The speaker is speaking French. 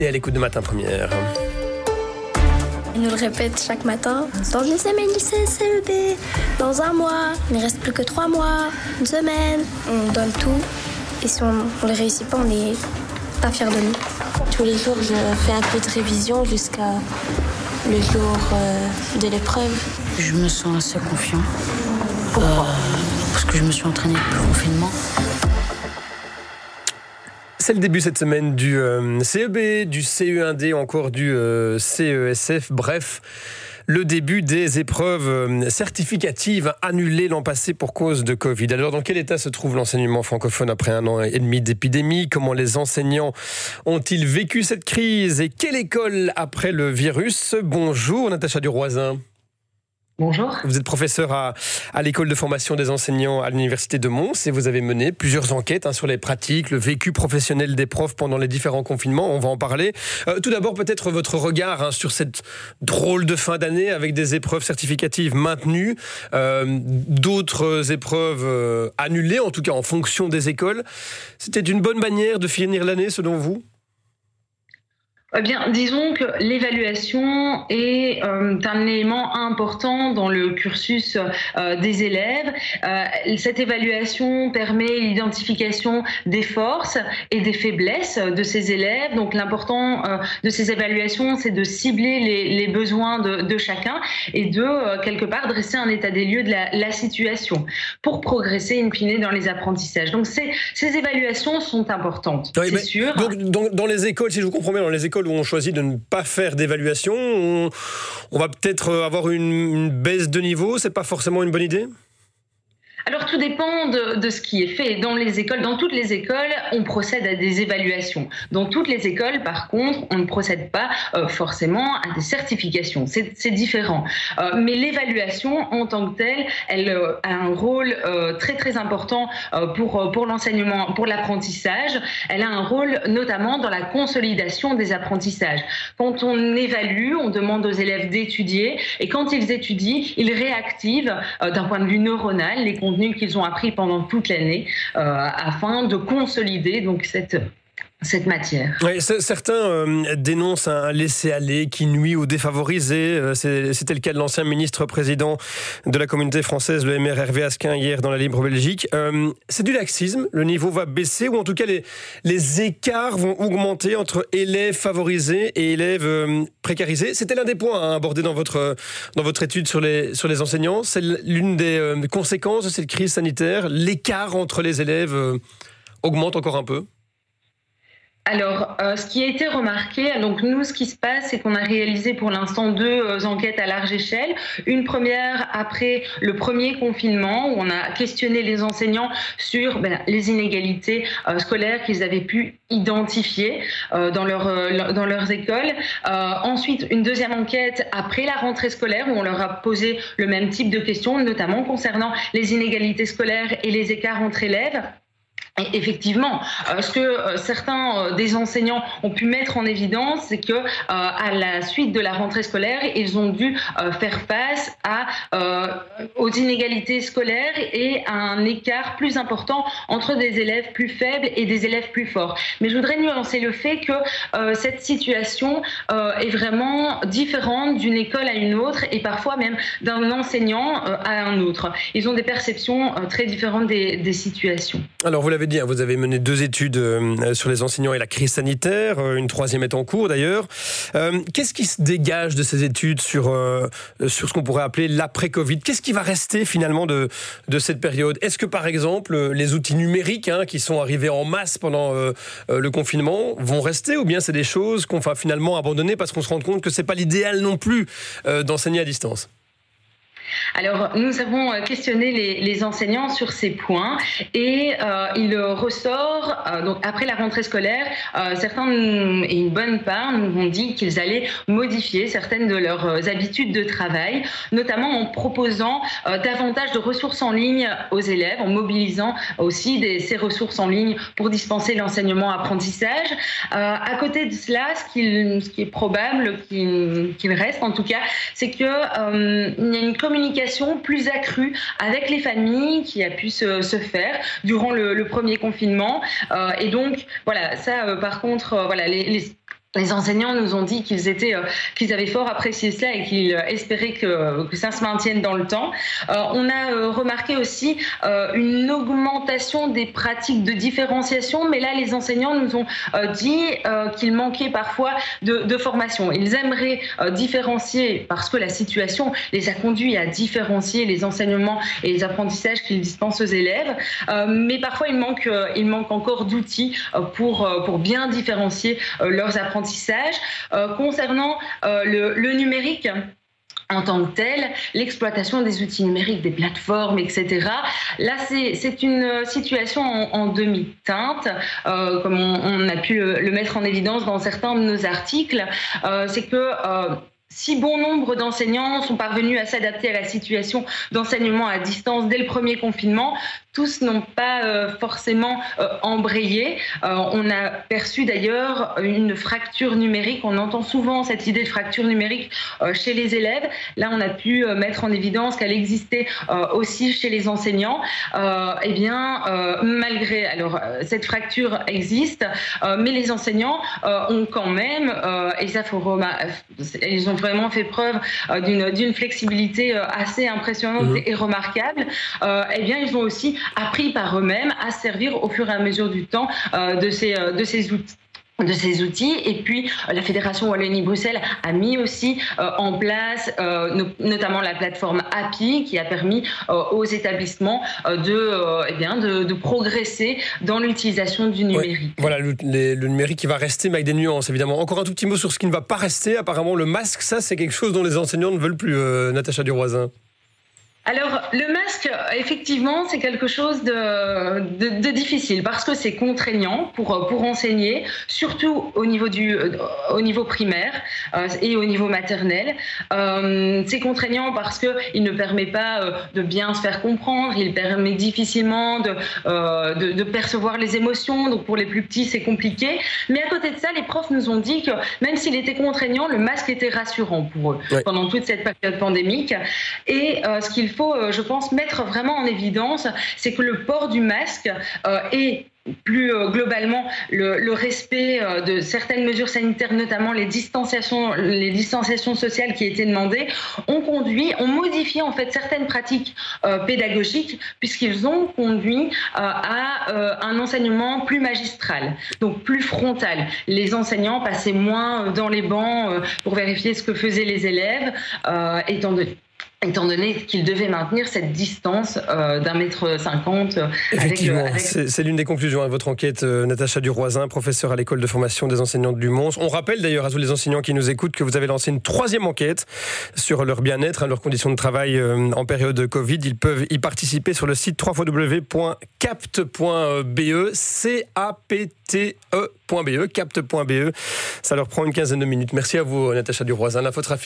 Et à l'écoute de Matin Première. Ils nous le répètent chaque matin. Dans une semaine, lycée, CEB. Dans un mois, il ne reste plus que 3 mois, une semaine. On donne tout. Et si on ne le réussit pas, on n'est pas fiers de nous. Tous les jours, je fais un peu de révision jusqu'à le jour de l'épreuve. Je me sens assez confiant. Pourquoi parce que je me suis entraînée pour le confinement. C'est le début cette semaine du CEB, du CE1D, encore du CESF. Bref, le début des épreuves certificatives annulées l'an passé pour cause de Covid. Alors, dans quel état se trouve l'enseignement francophone après 1 an et demi d'épidémie ? Comment les enseignants ont-ils vécu cette crise ? Et quelle école après le virus ? Bonjour, Natacha Duroisin. Bonjour. Vous êtes professeur à l'école de formation des enseignants à l'université de Mons et vous avez mené plusieurs enquêtes sur les pratiques, le vécu professionnel des profs pendant les différents confinements. On va en parler. Tout d'abord, peut-être votre regard sur cette drôle de fin d'année avec des épreuves certificatives maintenues, d'autres épreuves annulées, en tout cas en fonction des écoles. C'était une bonne manière de finir l'année, selon vous ? Eh bien, disons que l'évaluation est un élément important dans le cursus des élèves. Cette évaluation permet l'identification des forces et des faiblesses de ces élèves. Donc, l'important de ces évaluations, c'est de cibler les besoins de chacun et de, quelque part, dresser un état des lieux de la situation pour progresser, in fine, dans les apprentissages. Donc, ces évaluations sont importantes, oui, c'est sûr. Donc, dans les écoles, si je vous comprends bien, dans les écoles où on choisit de ne pas faire d'évaluation, on va peut-être avoir une baisse de niveau. C'est pas forcément une bonne idée ? Alors, tout dépend de ce qui est fait. Dans toutes les écoles, on procède à des évaluations. Dans toutes les écoles, par contre, on ne procède pas forcément à des certifications. C'est différent. Mais l'évaluation, en tant que telle, elle a un rôle très, très important pour l'enseignement, pour l'apprentissage. Elle a un rôle notamment dans la consolidation des apprentissages. Quand on évalue, on demande aux élèves d'étudier. Et quand ils étudient, ils réactivent, d'un point de vue neuronal, les contenus qu'ils ont appris pendant toute l'année afin de consolider donc cette matière. Oui, certains dénoncent un laisser-aller qui nuit aux défavorisés. C'était le cas de l'ancien ministre-président de la communauté française, le MR Hervé Asquin, hier dans la Libre Belgique. C'est du laxisme, le niveau va baisser, ou en tout cas les écarts vont augmenter entre élèves favorisés et élèves précarisés. C'était l'un des points abordés dans votre étude sur les enseignants. C'est l'une des conséquences de cette crise sanitaire. L'écart entre les élèves augmente encore un peu. Alors, ce qui a été remarqué, donc nous, ce qui se passe, c'est qu'on a réalisé pour l'instant 2 enquêtes à large échelle. Une première après le premier confinement, où on a questionné les enseignants sur les inégalités scolaires qu'ils avaient pu identifier dans leurs écoles. Ensuite, une deuxième enquête après la rentrée scolaire, où on leur a posé le même type de questions, notamment concernant les inégalités scolaires et les écarts entre élèves. Et effectivement, ce que certains des enseignants ont pu mettre en évidence, c'est que à la suite de la rentrée scolaire, ils ont dû faire face aux inégalités scolaires et à un écart plus important entre des élèves plus faibles et des élèves plus forts. Mais je voudrais nuancer le fait que cette situation est vraiment différente d'une école à une autre et parfois même d'un enseignant à un autre. Ils ont des perceptions très différentes des situations. Alors, vous l'avez dit, vous avez mené 2 études sur les enseignants et la crise sanitaire, une 3e est en cours d'ailleurs. Qu'est-ce qui se dégage de ces études sur ce qu'on pourrait appeler l'après-Covid ? Qu'est-ce qui va rester finalement de cette période ? Est-ce que par exemple les outils numériques qui sont arrivés en masse pendant le confinement vont rester, ou bien c'est des choses qu'on va finalement abandonner parce qu'on se rend compte que c'est pas l'idéal non plus d'enseigner à distance ? Alors, nous avons questionné les enseignants sur ces points et il ressort, donc après la rentrée scolaire, certains et une bonne part nous ont dit qu'ils allaient modifier certaines de leurs habitudes de travail, notamment en proposant davantage de ressources en ligne aux élèves, en mobilisant aussi ces ressources en ligne pour dispenser l'enseignement-apprentissage. À côté de cela, ce qui est probable qu'il reste en tout cas, c'est qu'il y a une communication plus accrue avec les familles qui a pu se faire durant le premier confinement. Et donc, voilà, ça, par contre, voilà, Les enseignants nous ont dit qu'ils avaient fort apprécié cela et qu'ils espéraient que ça se maintienne dans le temps. On a remarqué aussi une augmentation des pratiques de différenciation, mais là, les enseignants nous ont dit qu'il manquait parfois de formation. Ils aimeraient différencier parce que la situation les a conduits à différencier les enseignements et les apprentissages qu'ils dispensent aux élèves, mais parfois il manque encore d'outils pour bien différencier leurs apprentissages. Concernant le numérique en tant que tel, l'exploitation des outils numériques, des plateformes, etc. Là, c'est une situation en demi-teinte, comme on a pu le mettre en évidence dans certains de nos articles. C'est que si bon nombre d'enseignants sont parvenus à s'adapter à la situation d'enseignement à distance dès le premier confinement, tous n'ont pas forcément embrayé. On a perçu d'ailleurs une fracture numérique. On entend souvent cette idée de fracture numérique chez les élèves. Là, on a pu mettre en évidence qu'elle existait aussi chez les enseignants. Malgré, cette fracture existe, mais les enseignants ont quand même, et ça ils ont vraiment fait preuve d'une flexibilité assez impressionnante et remarquable. Ils ont aussi appris par eux-mêmes à servir au fur et à mesure du temps de ces outils. Et puis la Fédération Wallonie-Bruxelles a mis aussi en place notamment la plateforme API qui a permis aux établissements de progresser dans l'utilisation du numérique. Ouais, voilà, le numérique qui va rester, mais avec des nuances évidemment. Encore un tout petit mot sur ce qui ne va pas rester. Apparemment le masque, ça c'est quelque chose dont les enseignants ne veulent plus, Natacha Duroisin. Alors, le masque, effectivement, c'est quelque chose de difficile parce que c'est contraignant pour enseigner, surtout au niveau primaire et au niveau maternel. C'est contraignant parce qu'il ne permet pas de bien se faire comprendre, il permet difficilement de percevoir les émotions, donc pour les plus petits, c'est compliqué. Mais à côté de ça, les profs nous ont dit que même s'il était contraignant, le masque était rassurant pour eux pendant toute cette période pandémique. Et ce qu'il faut, je pense, mettre vraiment en évidence, c'est que le port du masque et plus globalement le respect de certaines mesures sanitaires, notamment les distanciations sociales qui étaient demandées, ont modifié en fait certaines pratiques pédagogiques puisqu'ils ont conduit à un enseignement plus magistral, donc plus frontal. Les enseignants passaient moins dans les bancs pour vérifier ce que faisaient les élèves, étant donné qu'ils devaient maintenir cette distance d'1,50 m. Effectivement, c'est l'une des conclusions de votre enquête, Natacha Duroisin, professeure à l'école de formation des enseignants de Lumons. On rappelle d'ailleurs à tous les enseignants qui nous écoutent que vous avez lancé une 3e enquête sur leur bien-être, leurs conditions de travail en période Covid. Ils peuvent y participer sur le site www.capt.be, capte.be. Ça leur prend une quinzaine de minutes. Merci à vous, Natacha Duroisin. La photographie